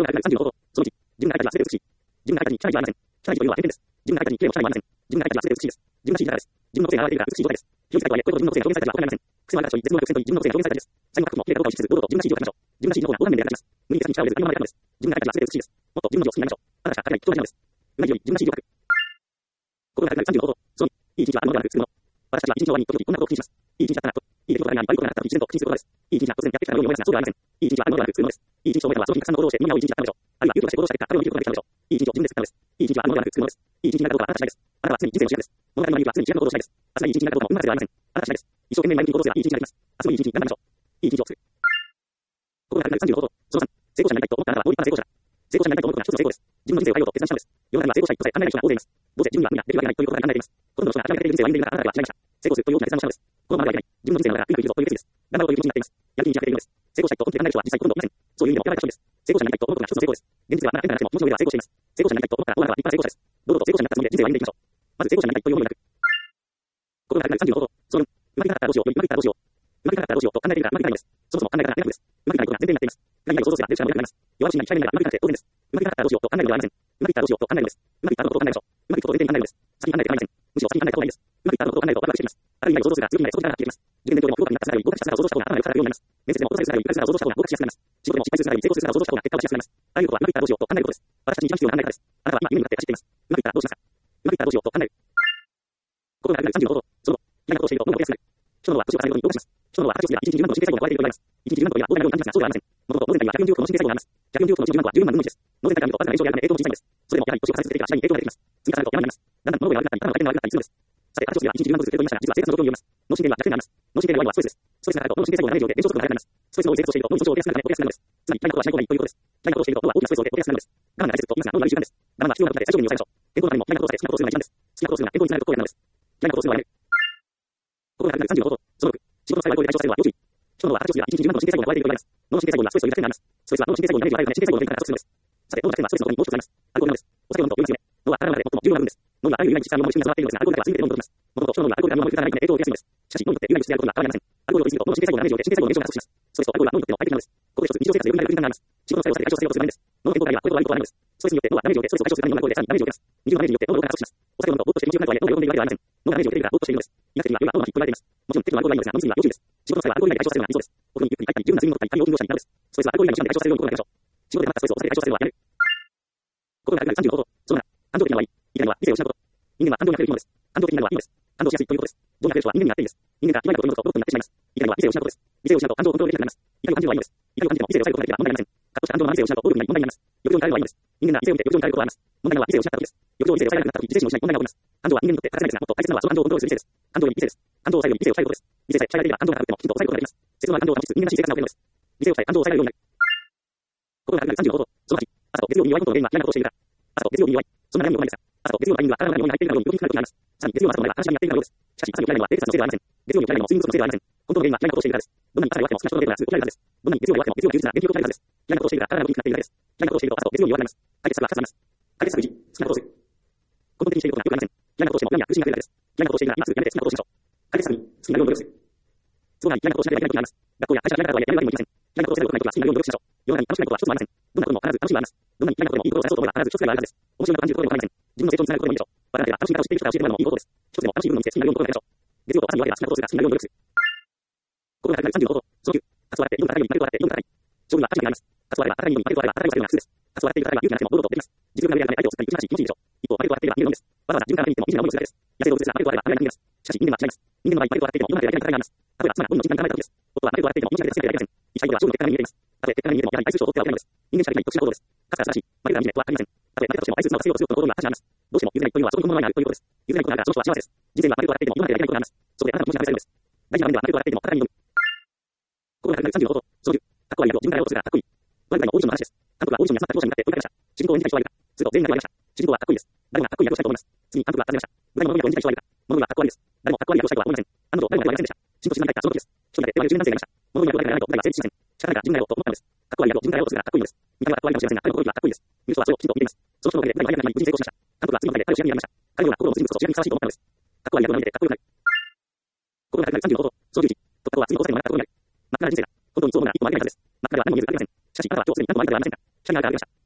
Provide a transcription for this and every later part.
心が35度、その1、自分が相手には全て美しい。自分が相手に汚いはありません。汚いというのは偏見です。自分が相手に綺麗も汚いもありません。自分が相手には全て美しいです。自分が真実です。自分の個性が現れているから美しい状態です。非常事態とはいえ、これほど自分の個性が表現されたら行いません。癖のある人に絶望なくせんといい自分の個性が表現されたです。最後は過去も綺麗かどうかを意識せず、堂々と自分が真実を書きましょう。自分が真実の方が横断面で描きます。無理に力を入れず、ありのままで書くのです。自分が相手には全て美しいです。もっと自分の字を好きになりましょう。あなたしか書けない人がいるのです。うまいように自分が真実を書く。心が35度、その2、いい一日はあるのではなく作るもの。私たちは一日の終わりに時々こんなことを口にします。いい一日だったなと。いい出来事があり、悪いことがなかったと一然と口にすることです。いい一日は突然やってきたように思いますが、そうではありません。いい一日はあるのではなく作るものです。いい一日を覚えたのはその日にたくさんの行動をしてみんなをいい一日だったのでしょう。あるいは勇気をして行動した結果、彼を見ることができたのでしょう。いい一日を自分で作ったのです。いい一日はあるのではなく作るものです。いい一日になるかどうかはあなた次第です。あなたは常に人生の主役です。物語の理由は常に自分の行動次第です。明日がいい一日になることも運任せではありません。あなた次第です。一生懸命前向きに行動すればいい一日になります。明日もいい一日に頑張りましょう。いい一日を作る。心が35度、その3、成功者になりたいと思ったあなたはもう立派な成功者だ。成功者になりたいと思うことが一つの成功です。自分の人生を変えようと決断したのです。世の中には成功者とさえ考えない人が大勢います。どうせ自分には無理だ、できるわけないということが考えています。ほとんどの人が諦めかけている人生を歩んでいる中、あなたは違いました。成功するという大きな決断をしたのです。このままではいけない。自分の人生の中がうまくいくぞという決意です。頑張ろうという気持ちになっています。やる気に満ち溢れているのです。成功したいと本気で考える人は実際ほとんどいません。そういう意味でもやばい人です。成功者になりたいと思うことが一つの成功です。現実ではまだ変な話も文字の上では成功しています。成功者になりたいと思ったらあなたは立派な成功者です。堂々と成功者になったつもりで人生を歩んでいきましょう。まず成功者になりたいという思いなく。心が35度、その2、うまくいかなかったらどうしよう、うまくいったらどうしよう。うまくいかなかったらどうしようと考えているからうまくいかないのです。そもそも考え方が悪いのです。うまくいかないことが前提になっています。何々を想像すれば出るしかも出なくなります。弱虫になり鍛えながらうまくいかなくて当然です。うまくいかなかったらどうしようと考えるのではありません。うまくいったらどうしようと考えるのです。うまくいったことを考えましょう。うまくいくことを前提に考えるのです。先に考えて構いません。むしろ先に考えた方がいいです。うまくいったことを考えるとワクワクしています。ある意味を想像するが次に想像がなっていきます。受験勉強でも合格になった姿より合格した姿を想像した方が頭が良くなるようになります。面接でも落とされる姿より受かる姿を想像した方が合格しやすくなります。仕事でも失敗する姿より成功する姿を想像した方が結果を出しやすくなります。ああいうことはうまくいったらどうしようと考えることです。私たちに一番必要な考え方です。あなたは今夢に向かって走っています。うまくいったらどうしますか。うまくいったらどうしようと考える。心が35度、その嫌なことをしていると物が起きやすくなる。人のは年を重ねるごとに動かします。人のは形をすれば一日10万個の神経細胞が壊れていると言われます。一日10万個といえば膨大な量に感じますが、そうではありません。もともと脳全体には140億個の神経細胞があります。140億個のうち10万個は10万分の1です。脳全体から見るとわずかな炎症や癌で影響も小さいんです。それでもやはり年を重ね続けていけば次第に影響が出てきます。積み重ねると山になります。だんだん物が悪くなったり、頭が悪くなったりするのです。さて、形をすれば一日10万個ずつと言いましたが、実は生活の状況によります。脳神経には逆転があります。脳神経の弱いのはストレスです。ストレスがかかると脳の神経細胞がダメージを受け、炎症速度が速くなります。ストレスの多い生活をしていると脳に症状を出やすくなるため起こりやすくなるのです。つまり、嫌いなことはしない方がいいということです。嫌いなことをしていると脳は大きなストレスを受け、起こりやすくなるのです。我慢が大切と言いますが、脳には習慣です。我慢は必要なことで最小限に抑えましょう。健康のためにも嫌いなことをさえ好きなことをするのが一番です。好きなことをするのが健康につながることを選ぶのです。嫌いなことをするのはやめる。心が35度、その6、仕事の幸いを対象されるのは要注意。人の脳は形をすれば一日10万個の神経細胞が壊れていると言われます。脳の神経細胞にはストレスを抱くようになります。ストレスは脳の神経細胞にダメージを与えるため神経細胞の全体から加速するのです。さて、脳の弱点はストレスの他にもう一つあります。アルコールなのです。お酒を飲むと酔いますよね。脳は体の中で最も重要な部分です。脳にはあらゆる有害物質が脳の一部に集まっているのですが、アルコールだけは全て飲むことです。もともと人の脳にはアルコールが脳に負担がないため影響を受けやすいのです。しかし、脳にとって有害物質であることには変わりありません。アルコールを飲みすぎると脳の神経細胞がダメージを受け、神経細胞の炎症が加速します。ストレスとアルコールは脳にとっての大敵なのです。ここで一つ日常生活でよく見られる軍団があります。仕事の作用をされ解消させようとするためです。脳の健康があればこれと悪いことはないのです。ストレスによって脳はダメージを受け、ストレスを解消するために脳がアルコールでさらにダメージを受けます。二重のダメージによって脳の老化が加速します。お酒を飲むとぼーっとして気持ちよくなるとはいえ、脳が喜んでいるわけではありません。脳がダメージを受けているからぼーっとしているのです。医学的には夜が脳のヒットと言われています。もちろん適度なアルコールはいいのですが、飲みすぎは要注意です。仕事の際はアルコール以外で解消されるのが理想です。お風呂にゆっくり入ったり、十分な睡眠をとったり、太陽筋をしたりなどです。ストレスはアルコール以外の手段で解消されるように心がけましょう。仕事で溜まったストレスをお酒で解消させるのはやめる。心が35度、その7、感情的なのはいい。言いたいのは理性を失うこと。人間は感情に溢れる生き物です。感情的になるのはいいのです。感動しやすいということです。どうにかなる人は人間になっていいです。人間がいわゆることを読むとロボットになってしまいます。言いたいのは理性を失うことです。理性を失うと感情をコントロールできなくなります。怒りを感じるのはいいのです。怒りを感じても理性を抑えることができれば問題ありません。カッとした感情のまま理性を失うと暴力になり問題になります。欲情に耐えるのはいいのです。人間が理性を見て欲情に耐えることはあります。問題なのは理性を失った時です。欲情を理性で抑えられなくなった時、自制心を失い問題が起こります。感情は人間にとって欠かせないですが、もっと大切なのはその感情をコントロールする理性です。感情より理性です。感情を抑えるより理性を抑えることです。理性さえ抑えられれば感情が高くてもきちんと抑えることができます。節度な感情を保ちつつ人間らしい生活が送れるのです。理性を抑え感情を抑えられるようになる。心が35度、その8、朝と月曜日に弱いことの原因は嫌なことをしているから。朝と月曜日に弱い。そんな悩みもないですが、朝と月曜日には体の中に入っているように病気になることがあります。さらに月曜の朝と前は話し合いになっているからです。しかし朝に起きられるのは冷徹さのせいではありません。月曜に起きられるのも睡眠不足のせいではありません。本当の原因は嫌なことをしているからです。どんなに朝が弱くても好きな人のデータがすぐ起きられるはずです。どんなに月曜が弱くても月曜に充実な元気を送られるはずです。嫌なことをしているから体が動きになっているからです。嫌なことをしていると朝と月曜に弱くなります。解決策は2つあります。解決策1、好きなことをする。根本的にしていることがよくありません。嫌なことをしても病みや苦しみが出るからです。嫌なことをしているなら今すぐやめて好きなことをしましょう。解決策2、好きな量を努力する。都合がいい嫌なことをしなければいけないことがあります。学校や会社が嫌なことはやりたいわけにもいきません。嫌なことをせざるを得ないことは好きな量を努力しましょう。世の中に楽しくないことは一つもありません。どんなことも必ず楽しみはあります。どんなに嫌なことでもいいことを探そうと思えば必ず一つくらいはあるはずです。面白いと感じることでも構いません。自分の成長につながることでもいいでしょう。わからなければ楽しみ方を知っている人から教えてもらうのもいいことです。一つでも楽しい部分を見つけ好きな量に心がけましょう。月曜と朝に弱ければ好きなことをするが好きな量に努力する。心が35度、その9、かつ笑って夜が高いように丸く笑って夜が高い。勝負には勝ち負けがあります。かつ笑えば高いように丸く笑えば高いをされるのが普通です。かつ笑っている方が勇気がなくても堂々とできます。実力が上で相手を作ったり打ち勝ち気持ちいいでしょう。一方、丸く笑っていれば見るのみです。わざわざ自分から見に行っても意味な思いをするだけです。野生動物ですが丸く笑えば案外人間です。しかし人間は違います。人間の場合丸く笑っていても世の中でやりたい戦いがあります。例えば妻が本人の時間に考えた時です。夫は丸く笑っていても命がけで助けてやりません。一切では勝負の結果が目に見えています。たとえ結果が見えてもやはり愛する人を取ってはおけないのです。人間しかできない特殊な行動です。かつが正しい、丸が見えとは限りません。たとえ負けたとしても愛する妻を助けようとすることの行動には価値があります。どうしても譲れないというのはそこに本物の前にあるということです。譲れないことがあるからその人は幸せです。人生には丸く笑っていても世の中でやりたいことがあります。そこであなたの気持ちが試されるのです。大事な場面では丸く笑っていても戦いに挑む。心が35度、その10、かっこ悪いと自分からやろうとするがかっこいい。悪いのオーディションの話です。監督はオーディションに集まった候補者に向かって問いかけました。主人公を演じたい人はいるか。すると全員が言われました。主人公はかっこいいです。誰もがかっこいい役をしたいと思います。次に監督は尋ねました。具材の物見役を演じたい人はいるか。物見はかっこ悪いです。誰もかっこ悪い役をしたいとは思いません。案の定誰もやりませんでした。進歩しなかったその時です。一人だけ手前の柔軟性がありました。物見役を誰かやらないと舞台が成立しません。仕方が自分がやろうと思ったのです。かっこ悪い役を自分がやろうとするがかっこいいのです。見た目はかっこ悪いかもしれませんが、彼の心意気はかっこいいです。見る人はそれをきちんと見ています。その人のおかげで誰もやらない無事に成功しました。監督は次の舞台で彼を主役にやりました。彼のような心の強さこそ主役にふさわしいと思ったのです。かっこ悪い役を見てかっこよくなる。心が35度、その11、突破口は次の交差点を学ったことになる。真っ赤な人生だ。本当にそう思うなら一歩も歩けないはずです。真っ赤では何も見えずありません。しかしあなたは今日すでに何とも歩いてはありませんか。下にあるから歩きました。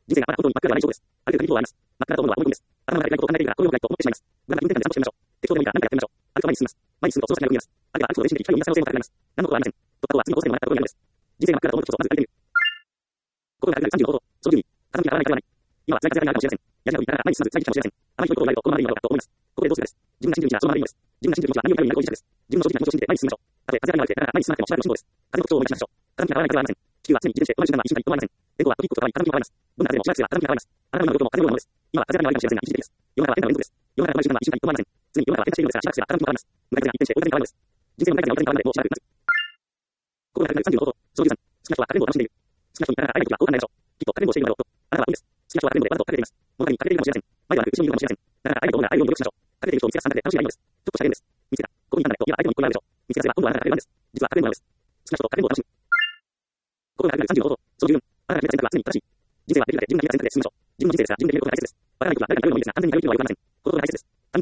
人生がまだ本当に真っ暗ではないそうです。ある程度の意味はあります。真っ暗だと思うのは思い込みです。頭の中で何かを考えているが、これを良くないと思ってしまいます。無駄な運転なんてちゃんとしてみましょう。適当でもいいから何かやってみましょう。あると前に進みます。前に進むとその先が見えます。あるいは歩くと電子的光を見出す可能性も高くなります。何のことはありません。突破口は次のコースでもあなたのところにあるんです。人生が真っ暗だと思うことこそまずやってみる。心が明るく35度、その10に、風向きが合わないからはない。今は辛い風があるかもしれません。やりながら毎日まず辛いかもしれません。あまり遠いことを言われるとこのままでいいのだろうかと思います。ここでどうするかです。自分が信じる道はそのままでいいのです。自分が信じる道は何より頼りになるご自身です。自分の正直な気持ちを信じて前に進みましょう。たとえ風があるのでながら毎日進まなくてもしばらくの辛抱です。風の特徴を思い出しましょう。風向きが合わないからはありません。地球は常に自転して同じ時間は一瞬たりともありません。電光は時々と変わり風向きが合わいます。どんな風でもしばらくすれば風向きが合います。あなたの今のことも風のようなものです。今は風がないかもしれませんが一時的です。世の中は変化の連続です。世の中の同じ時間は一瞬たりともありません。常に世の中は変化しているのですがしばらくすれば風向きが合います。向かい風が一転して追い風に変わるのです。人生の向かい風が追い風に変わるまでもうしばらく待つ。心が明るくなる35度、その13、好きな人はかくれんぼを楽しんでいる。好きな人になら会えないときはこう考えましょう。きっとかくれんぼをしているのだろうと。あなたは本です。好きな人はかくれんぼでわざと隠れています。物に隠れているかもしれません。前ではなく後ろにいるかもしれません。だから会えると思うなら会えるように努力しましょう。隠れている人を見つけ出すなんて楽しいないのです。ちょっとしたゲームです。見つけた。ここにいたんだねと今相手の一個になるでしょう。見つけ出せば今度はあなたが隠れる番です。実は隠れんぼなのです。好きな人と隠れんぼを楽しむ。心が明るくなる35度、その14、あなたが決めた選択は常に正しい。人生はできるだけ自分が決めた選択で進みましょう。自分の人生ですが自分で決めることが大切です。わからないときは誰かに頼るのもいいですが安全に頼るというのはよくありません。このことが大切です。他人からの意見はよくありません。他人からの意見に合わないは参考程度にして最終的には自分が決断することです。小さな決断だけでよく自分が決断することです。あなたが決めた選択は常に正しいです。自分で決めたからです。あなたが決めた選択は常に正しいです。自分で決めたからです。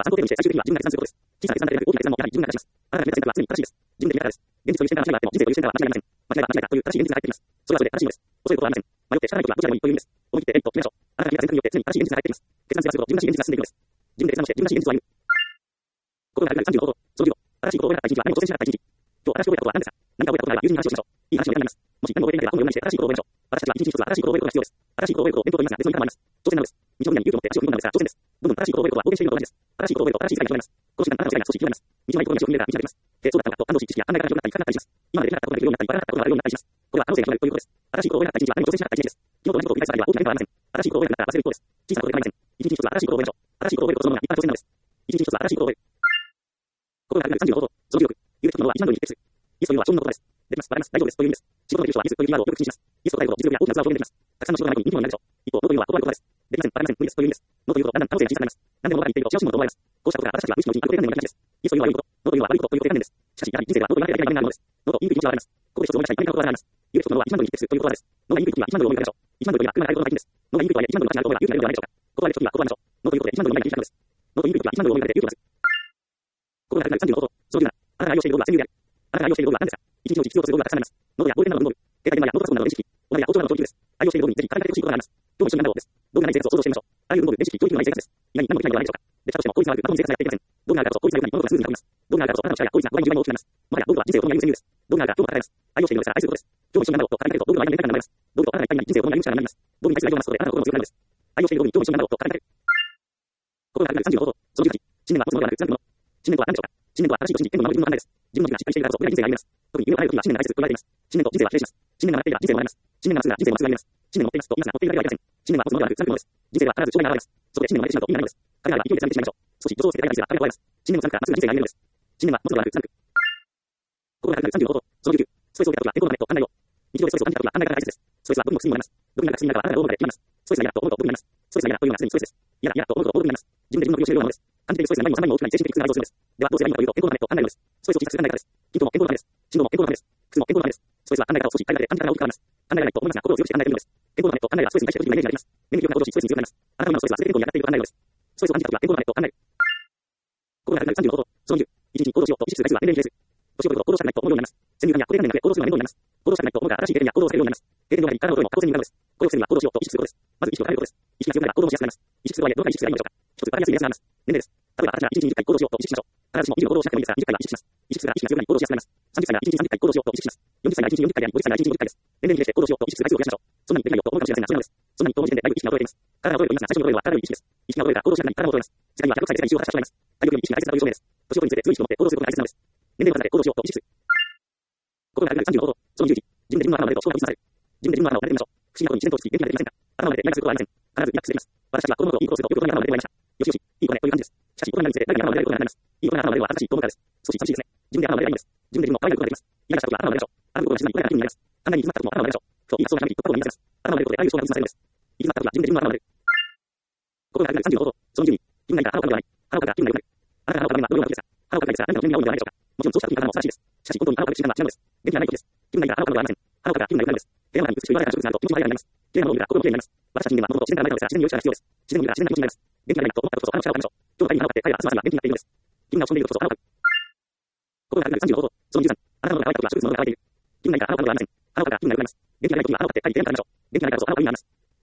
現実を優先から間違いがあっても人生を優先からは間違いありません。間違いは間違いだという正しい現実が入っています。それはそれで正しいのです。遅いことはありません。迷って仕方ないことはどちらでもいいという意味です。思い切ってと決めましょう。あなたが決めた選択によって常に正しい現実が入っています。決断すればするほど自分らしい現実が進んでいくのです。自分で決断して自分らしい現実を歩む。心が明るくなる35度、その15、新しいことを覚えなかった一日は何も挑戦しなかった一日。今日新しく覚えたことは何ですか。何か覚えたことがあれば友人に話をしましょう。いい話のネタになります。もし何も覚えていなければ本を読んだりして新しいことを覚えましょう。私たちは一日一つ新しいことを覚えることが必要です。新しいことを覚えることを勉強と言いますが別の言い方もあります。挑戦なのです。日常に勇気を持って足を踏み込んだのですが挑戦です。どんどん新しいことを覚えることは冒険しているのと同じです。新しいことを覚えると新しい世界に広がります。この瞬間あなたの世界が少し広がります。道のないところに足を踏み入れたら道ができます。そうだったのかと感動し知識や考え方が広がったり深くなったりします。今までできなかったことができるようになったり、わからなかったことがあるようになったりします。これは可能性が広がるということです。新しいことを覚えなかった一日は何も挑戦しなかった一日です。昨日と同じことを繰り返す場合は大きな変化はありません。新しいことを覚えなかったら忘れることです。小さなことで構いません。一日一つ新しいことを覚えましょう。新しいことを覚えることそのものが一般挑戦なのです。一日一つ新しいことを覚える。心が明るく35度、その16、言うべきものは一番に決定する。イエスというのは勝負のことです。できます。バレます。大丈夫です。という意味です。仕事のできる人はイエスというキーワードをよく口にします。イエスと答えると実力や大きな器を表現できます。たくさんの仕事がないと人気者になるでしょう。一方、ノーというのは断る言葉です。できません。バレません。無理です。という意味です。ノーというとだんだん可能性が小さくなります。何でもノーが言っていると幸せ者と思われます。こうしたことが私たちは無視のうちにある程度のような気がします。イエスというのは良いこと、ノーというのは悪いことという固定観念です。しかし、やはり人生はノーと言わなければいけない場面があるのです。ノーと言いにくい気持ちはあります。ここで一つ思い出したい何かことがあります。言うべきことは一番に決定するということです。ノーが言いにくい時は一番の思い出でしょう。一番の時は今からやることが大事です。ノーが言いにくいとはいえ一番の間違うと思えば勇気がいるのではないでしょうか。断る時は断りましょう。ノーということで一番の思い出が響くのです。ノーと言いにくい時は一番の思い出で勇気を出す。心が明るくなる35度、その17、あなたが愛用している道具は戦友である。あなたが愛用している道具は何ですか。一日のうち必要とする道具がたくさんあります。ノートやボールペンなどの道具、携帯電話やノートパソコンなどの電子機器、お金や包丁などの調理器具です。愛用している道具にぜひ金がかけてほしいことがあります。どうも一緒になるのです。道具がない生活を想像してみましょう。あらゆる道具、電子機器、教育のない生活です。意外に何もできないのではないでしょうか。できたとしても効率の悪くまともに生活がやっていけません。道具があるからこそ効率が良くなり物事がスムーズに運びます。道具があるからこそあなたの力や効率が5倍に10倍も大きくなります。もはや道具は人生を共に歩む戦友です。道具があるから今日も戦います。愛用しているのですから愛することです。今日も一緒になろうと金がかけると道具の間に連絡が流れます。道具とあなたが一体になり人生を共に歩む力になります。道具に対する愛を増すことであなたの心も強くなるのです。愛用している道具に今日も一緒になろうと金がかける。心が明るく35度、その19、信念は持つものではなく貫くもの。信念とは何でしょうか。信念とは新しいことを信じ天を守る自分の考えです。自分の信念がしっかりしているからこそこれが人生が歩めます。特に夢を叶えるときは信念が大切と言われています。信念と人生は比例します。信念が曲がっていれば人生も曲がります。信念がまっすぐなら人生もまっすぐなります。信念を持っていますと今すぐ乗っているだけではありません。信念は持つものではなく貫くものです。人生は必ず障害が現れます。そこで信念を曲げてしまうと意味がないのです。彼らは勢いで貫いてしまいましょう。少し助走をつけて彼らが彼が壊れます。信念を貫くからまっすぐな人生が歩めるのです。信念は持つものではなく貫く。心が明るくなる35度、その19、ストレスを受けたときは健康のためと考えよう。日常でストレスを感じたときは考え方が大切です。ストレスは毒にも薬にもなります。毒になるか薬になるかはあなたがどう思うかで決まります。ストレスが嫌だと思うと毒になります。ストレスが嫌だというのは常にストレスです。嫌だ嫌だと思うと毒になります。自分で自分の首を絞めるようなものです。感じているストレスが何も3倍も大きくなり精神的に苦なるとするのです。ではどうすればいいのかというと健康のためと考えるのです。ストレスを小さくする考え方です。筋肉も健康のためです。心臓も健康のためです。靴も健康のためです。ストレスは考え方を少し変えるだけで感じ方が大きく変わります。考えがないと思いますが心を強くして考えているのです。健康のためと考えがストレスに対して時にはエネルギーができます。エネルギーをなくしストレスに強くなります。あなたの今のストレスは全て健康に当たっていると考えるのです。ストレスを感じたときは健康のためと考える。心が明るくなる35度、その20、一日に行動しようと意識する回数は年齢に比例する。年を取ると行動したくないと思うようになります。先入観や固定観念が増え行動するのは面倒になります。行動したくないと思うから新しい経験や行動をされるようになります。経験の中に体の声も過去に向かうのです。これをするには行動しようと意識することです。まず意識を変えることです。意識が強くなれば行動もしやすくなります。意識するとはいえどのくらい意識すればいいのでしょうか。一つ分かりやすい目安があります。年齢です。例えば私が1日に20回行動しようと意識しましょう。必ずしも20の行動をしなくてもいいですが20回は意識します。意識するから意識が強くなり行動しやすくなります。30歳なら1日30回行動しようと意識します。40歳なら1日40回であり50歳なら1日50回です。年齢に比例して行動しようと意識する回数を増やしましょう。そんなにできないよと思うかもしれませんが、そうなのです。そんなにと思う時点でだいぶ意識が衰えています。体が衰えると言いますが、最初の衰えるのは体の意識です。意識が衰えたら行動しなくなり体も衰えます。世界には100歳で世界一周を果たした人がいます。体力より意識が大切だという証明です。年を取るにつれて強い意識を持って行動することが大切なのです。年齢を重ねて行動しようと意識する。心が明るく35度、その10時、自分で自分の頭の中でと勝負が見せられる。自分で自分の頭を撫でてみましょう。不思議なことに自然と落ち着き元気が出てきませんか。頭を撫でてリラックスすることはありません。必ずリラックスできます。私たちは子供の頃いいことをすると良いことに頭を撫でてもらいました。よしよし、いい子ねという感じです。しかし、大人になるにつれ誰かに頭を撫でられることになります。いい子が頭を撫でるのは新しい子供からです。少し寂しいですね。自分で頭を撫でられるんです。自分で自分の可愛いことができます。嫌なしたことは頭を撫でましょう。あることが静かに声が気になります。考えに行き詰まった時も頭を撫でましょう。そう、今そうなると過去に見せます。頭を撫でることでああいう衝が移されるんです。行き詰まった時は自分で自分の頭を撫でる。心が明るくなる35度、その10に、自分がいいから腹をかくではない。腹をかくから気分が良くなる。あなたが腹をかくのはどういうことですか。腹をかくですが何かの原因が多いのではないでしょうか。もちろんそうした時に体も素晴らしいです。しかし本当に腹をかく習慣は違うのです。元気がないことです。気分がいいから腹をかくのではありません。腹をかくから気分が良くなるんです。部屋の中に美しく言われた植物があると気持ちが晴れになります。綺麗なものを見るから心も綺麗になります。私たち人間は物事を自然からないからですが自然に良い力が必要です。自然の見るから自然な気持ちになります。元気がないと思ったことこそあの力を感じましょう。今日の会に腹をかけて彼らは明日までは元気になっているのです。君が落ち込んでいることこそ腹をかく。心が明るく35度、その13、あなたの喉が渇いた時は植物の喉が渇いている。気分がいいから腹をかくのではありません。腹をかくから気分が良くなります。元気がない時は腹をかけて彼に手をやってみましょう。元気がないからこそ腹をかくになります。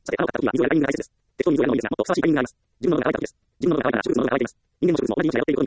さて、あの方は水をやるタイミングが大切です。適当に水をやるのもいいですが、もっとふさわしいタイミングがあります。自分の喉が渇いた時です。自分の喉が渇いたら植物の喉が渇いています。人間も植物も同じ命が宿っていることに変わりありません。喉が渇いて水を飲むときは植物の水を飲むときは、自分が飲むときは植物の水をやりましょう。自分が飲むときは水を飲むときは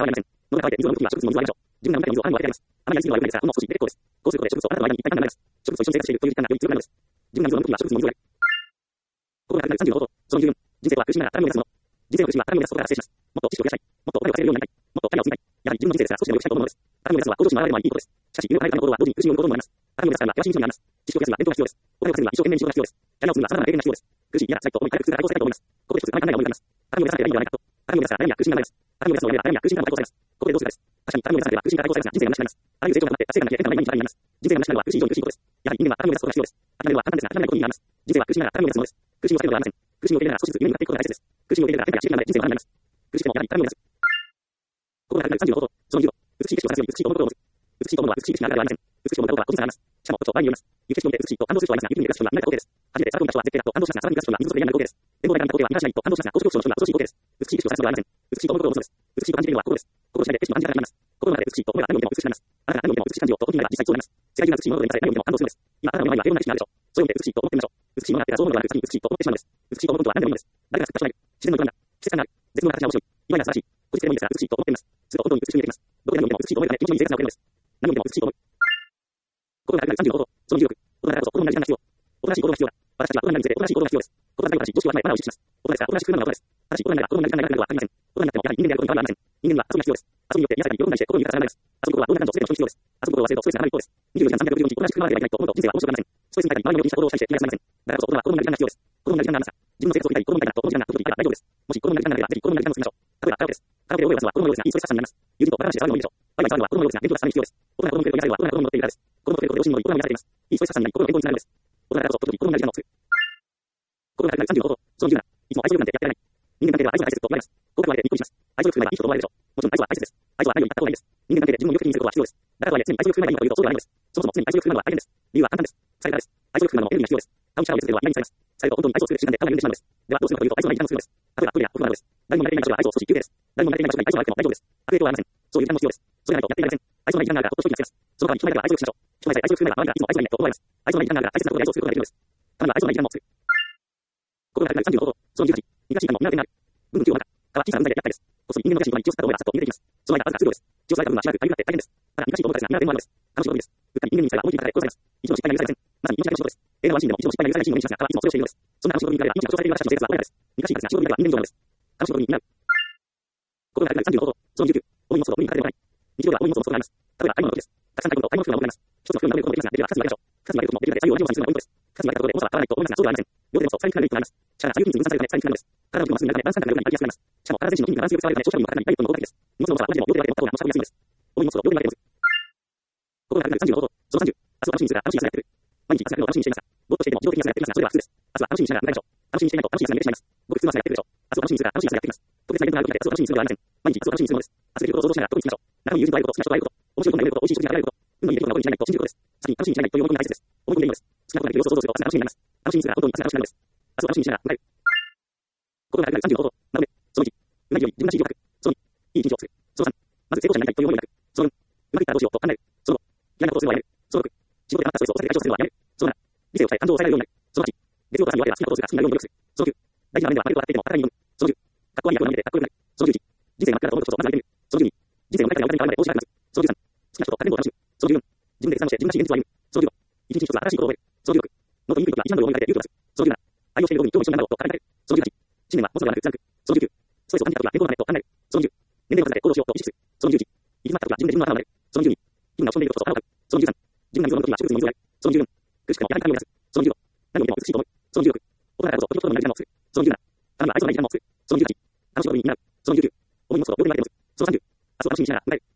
もっと少し結構です。こうすることで植物とあなたの間に一体感が生まれます。植物と一緒に生活しているという実感がより強くなるのです。自分が水を飲むときは植物の水をやる。心が35度。その14。人生は苦しみながら絡みを出すもの。人生の苦しみは絡みを出すことから発生します。もっと知識を増やしたい。もっとお金を稼げるようになりたい。もっとお金を積みたい。やはり自分の人生ですが少しでも良くしたいと思うのです。絡みを出すのは向上心に現れるのはいいことです。しかし、夢を変えるための行動は同時に苦しみを生む行動にもなります。絡みを出すから険しい道になります。知識を増やすには勉強が必要です。お金を稼ぐには一生懸命に仕事が必要です。キャリアを積むには様々な経験が必要です。苦しい、嫌だ、辛いと思い、回復するからこそだと思います。ここで一つ考えが思い浮かびます。絡みを出さなければいいのではないかと。絡みを出すから悩みや苦しみが生まれます。絡みを出すのをやめれば悩みや苦しみが解放されます。ここでどうするかです。確かに絡みを出さなければ苦しみが解放されますが、人生が虚しくなります。あらゆる成長があって達成感が消えて毎日が毎日になります。人生が虚しくなるのは苦しい以上に苦しいことです。やはり人間は絡みを出すことが必要です。諦めるは簡単ですが諦めないことになります。人生は苦しみながら絡みを出すものです。苦しみを避けるのではありません。苦しみを受け入れながら少しずつ夢に向かっていくことが大切です。苦しみを受け入れながら変化や刺激が生まれ人生は学んでいます。苦しくてもやはり絡みを出す。心が35度。その2度。美しい景色を探すより美しいと思うことを持つ。美しいと思うのは美しい景色ながらではありません。美しいと思うことは個人差があります。しかも、場合によります。雪景色を見て美しいと感動する人はいますが、雪に見る景色は見られた光景です。初めて空飛んだ人は絶景だと感動しますが、さらに見た人は水の底でやめる光景です。展望台から見た光景は見たしないと感動しますが、高所恐怖症の人は恐ろしい光景です。美しい景色を探すのではありません。美しいと思うことを持つのです。美しいと感じるのは心です。心次第で景色の感じ方があります。心の中で美しいと思えば何を見ても美しくなります。あなたが何を見ても美しい感じをと時になれば実際そうなります。世界中が美しいもので満たされ何を見ても感動するのです。今、あなたの目の前にはいろんな景色があるでしょう。それを見て美しいと思ってみましょう。美しいものがあって画像ものではなく、美しいと思ってしまうのです。美しいと思うことは何でもいいのです。誰が作った人がいる。自然の営みだ。季節感がある。絶妙な形が面白い。今や素晴らしい。個人的でもいいですが、美しいと思ってみます。すると本当に美しく見えてきます。どこで何を見ても美しいと思えるため、気持ちのいい生活が送れるのです。何を見ても美しいと思う。心が35度。その16。大人だからこそ子供になる時間が必要。おとなしい子供が必要だ。私たちは大人になるにつれておとなしい子供が必要です。子供だけ私、女子は前を意識します。大人ですから、おとなしくなるのは大人です。ただし、大人になれば子供になる時間が長くなるのはありません。大人になってもやはり人間であることに変わりありません。人間には遊びが必要です。遊びによって宮坂に喜んだりして心に豊かさが生まれます。遊ぶことはどんな感情を全ての人に必要です。遊ぶことを忘れるとストレスが上がる一方です。24時間365日おとなしく振る舞わなければいけないと思うと人生は面白くありません。ストレスに耐えたり周りのことにした行動をしたりして気が済みません。だからこそ大人は子供になる時間が必要です。子供になる時間がありますが、自分の生活を見たり子供になりたいなと思う時間が時々あれば大丈夫です。もし子供になる時間がなければぜひ子供になる時間を作りましょう。例えばカラオケです。カラオケで覚える場所は子供のようですが、いいストレス発散になります。友人とバカ話して騒ぐのもいいでしょう。ワイワイ騒ぐのは子供のようですが、勉強がさらに必要です。大人が子供の声を癒されるは大人が子供の乗っているからです。子供の声を両親のように大人を癒されています。いいストレス発散になり心の健康につながるのです。大人だからこそ時々子供になる時間を作る。心が35度。その17。いつも愛想よくなんてやってられない。人間関係では愛想が大切と思われます。合格までにっこりします。愛想よく振る舞えばいい人と思われるでしょう。もちろん愛想は大切です。愛想は何より言った方がいいです。人間関係で自分をよく気にすることは必要です。だからとはいえ常に愛想よく振る舞えばいいのかというとそうではないのです。そもそも常に愛想よく振る舞うのは大変です。理由は簡単です。疲れたからです。愛想よく振る舞うのもエネルギーが必要です。顔に力を入れ続けるのは嫌にされます。されると本当に愛想を作る習慣で顔が緩んでしまうのです。ではどうするかというと愛想がない時間を作るのです。例えばトイレやお風呂などです。誰も慣れていない場所は愛想を少し休憩です。誰も慣れていない場所に愛想があっても大丈夫です。悪影響はありません。そういう時間も必要です。それがないとやっていられません。愛想がない時間があるからほっと一息がつけます。その代わり人前では愛想をよくしましょう。人前で愛想をよく振る舞えば周りがいつも愛想がいいねと思われます。愛想がない時間があるから大切なことで愛想をすることができるのです。ただ愛想がない時間も作る。心が35度。その18。苦しい感も苦手になる。文具をまた。蚊は小さな問題で厄介です。こっそり人間の精神とは一致をするかどうやらさっと見えていきます。その間はわずか数秒です。血を吸われた部分はしばらく痒くなって大変です。ただ、難しいと思うたですが、苦手もあるのです。楽しいことです。うっかり人間に見せれば思い切り叩かれ殺されます。一度の失敗が許されません。まさに命がけの仕事です。映画はシーンでも一度の失敗が許されないシーンを演じますが、蚊はいつもそれをしているのです。そんな楽しいことに見られば命が殺されている私たちの生活は穏やかです。難しいからですが、仕事に見られば人間以上なのです。楽しいことに見られる。心が35度。その19。重い荷物を無理に抱えてもらえない。日常では重い荷物を持つことがあります。例えば買い物の時です。たくさん買い物と買い物服が持っています。一つの服が何個もできますが、できれば2つに分けましょう。2つに分けることもできるので、左右を同じようにするのがポイントです。2つに分けたところで重さは変わらないと思いますが、そうではありません。両手で持つと最低なメリットがあります。力が左右筋に分散されるため最低なのです。体の筋肉がまっすぐになるためバランス感覚が良くなりバイアスがあります。しかも体全身の筋肉がバランスよく使われるため長所力が高くなりダイエットの効果的です。荷物の重さは同じでも両手で分けて持った方が持ち運びやすいのです。重い荷物を両手で分けて持つ。心が35度。その30。明日は楽しみにするが楽しみにされている。毎日朝やるのを楽しみにしていますが、ぼーっとしていても自動的に朝やっていますが、それは普通です。明日は楽しみにしながら考えましょう。楽しみにしていないと楽しみに朝に寝てしまいます。ごく普通の朝やっているでしょう。明日を楽しみにするが楽しみに朝やっています。特別なイベントがあることで明日を楽しみにするのではありません。毎日明日を楽しみにするのです。明日できることを想像しながら特にしましょう。仲良い友人と会えること、好きな人と会えること、面白いことが読めること、美味しい食事が食べられること、運のいい出来事が起こるに違いないと信じることです。先に楽しみにしないという思い込みが大切です。思い込んでいいのです。好きなことができる様子を想像すると明日が楽しみになります。楽しみにするが本当に明日が楽しくなるのです。明日を楽しみにしながら迎える。心が35度。なので、その1。うまいより自分らしい色を描く。その2。いい一日を作る。その3。まず成功者になりたいという思いを描く。その4。うまくいったらどうしようと考える。その5。嫌なことをするのはやめる。その6。仕事で余ったストレスを抑えて解消するのはやめる。その7。理性を抑え感情を抑えられるようになる。その8。月曜とかに言われれば好きなことをするが好きなように努力する。その9。大事な場面では悪いことがあっていても高いに読む。その10。かっこ悪い役を投げてかっこよくなる。その11。人生が真っ暗だと思うことこそまずやってみる。その12。人生の中でやりたいことまで更新がなる。その13。好きな人と家電を楽しむ。その14。自分で決断をして自分らしい現実を歩む。その15。一日一つ新しいことを覚える。その16。ノートにいいことが一番の思いが出て勇気を出す。その17。愛をしている僕に今日も一緒になろうと考える。その18。信念は持つのではなく貫く。その19。ストレスを感じた時は健康のためと考える。その20。年齢を重ねて行動しようと意識する。その21。行き詰まった時は自分で自分の頭を守る。その22。自分が落ち込んでいることと腹をかく。その23。自分が水を飲む時は植物の水をやる。その24。苦しくてもやはり神を目指す。その15。何を見ても美しいと思う。その16。大人だからこそ時々のない時間を作る。その17。たまには愛想のない時間を作る。その18。楽しいことになる。その19。重い荷物を両手に分けて持つ。その30。明日を楽しみにしながら迎える。